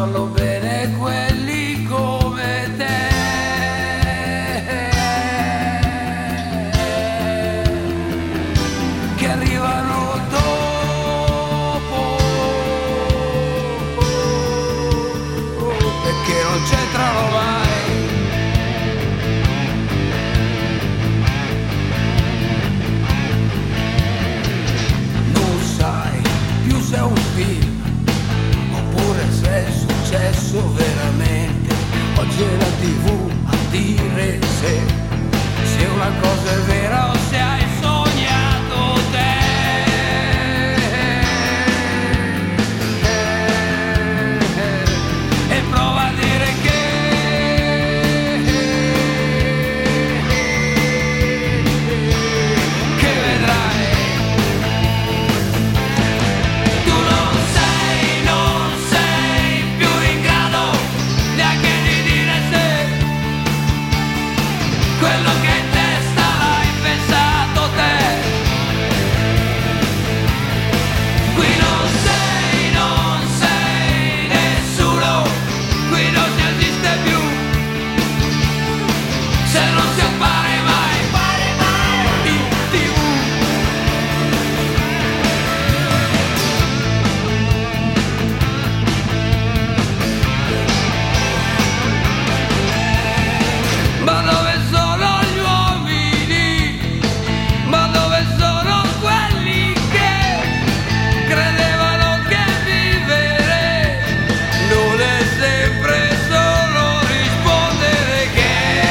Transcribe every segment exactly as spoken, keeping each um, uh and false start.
farlo bene quelli come te. Che arrivano dopo e che non c'entrano mai. Se è un film oppure se è successo veramente, oggi è la tivù a dire se se una cosa è vera o se hai sognato te. E prova a dire che che vedrai. Quello che in testa l'hai pensato te. Qui non sei, non sei nessuno, qui non si esiste più. Se non si appare mai in tivù. Ma dove sono gli uomini? Ma dove sono quelli che credevano che vivere non è sempre solo rispondere che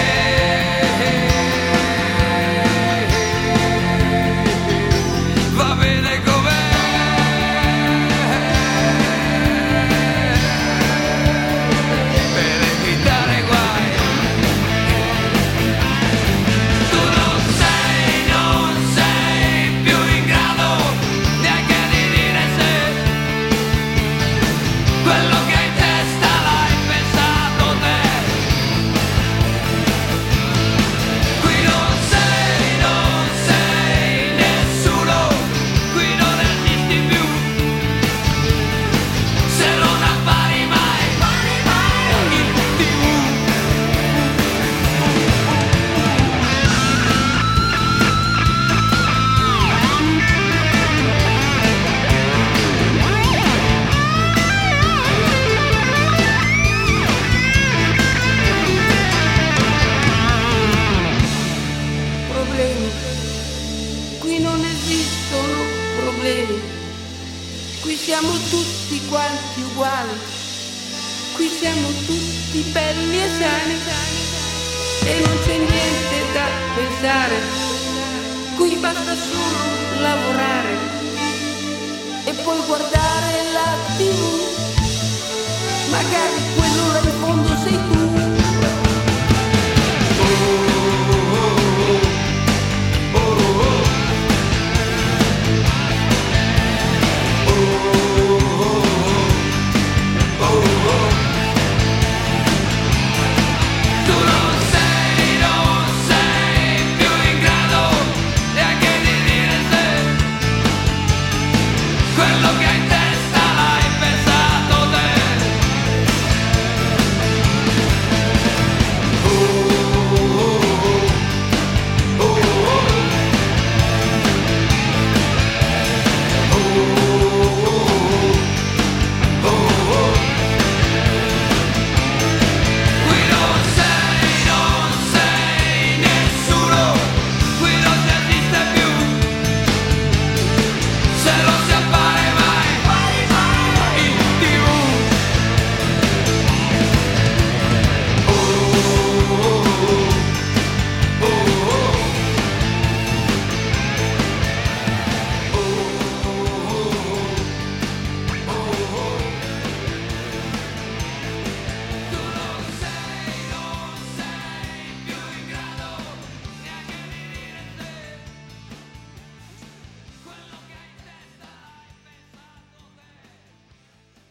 va bene com'è. Per evitare guai. Tu non sei, non sei più in grado neanche di dire se quello che in testa l'hai pensato te. Qui non sei, non sei nessuno, qui non esisti più. Se non appari mai in tivù. Problemi, qui non esistono problemi, qui siamo tutti quanti uguali, qui siamo tutti belli e sani e non c'è niente da pensare, qui basta solo lavorare e poi guardare